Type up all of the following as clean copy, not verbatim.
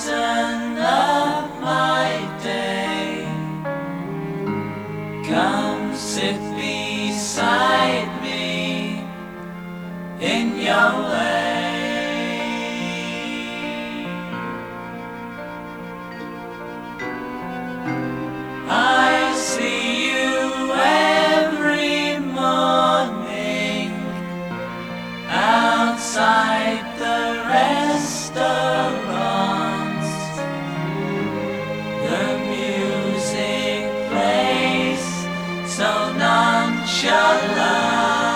brighten up my day. Come sit beside me in your way. I see you every morning outside the restaurants. The music plays so nonchalant.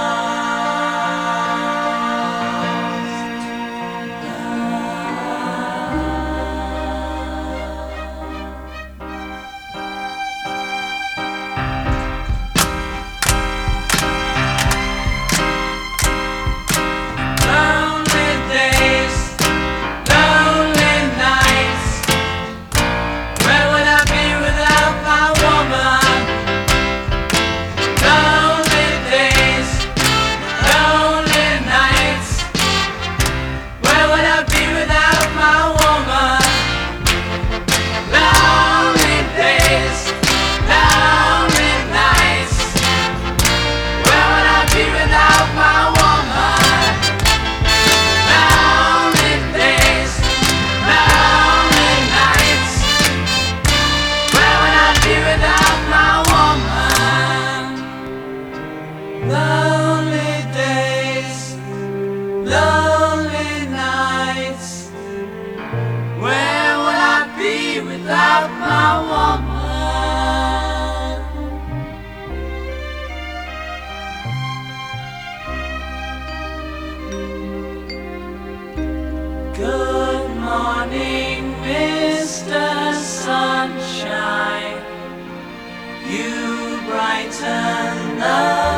Lonely days, lonely nights. Where would I be without my woman? Good morning, Mr. Sunshine. You brighten up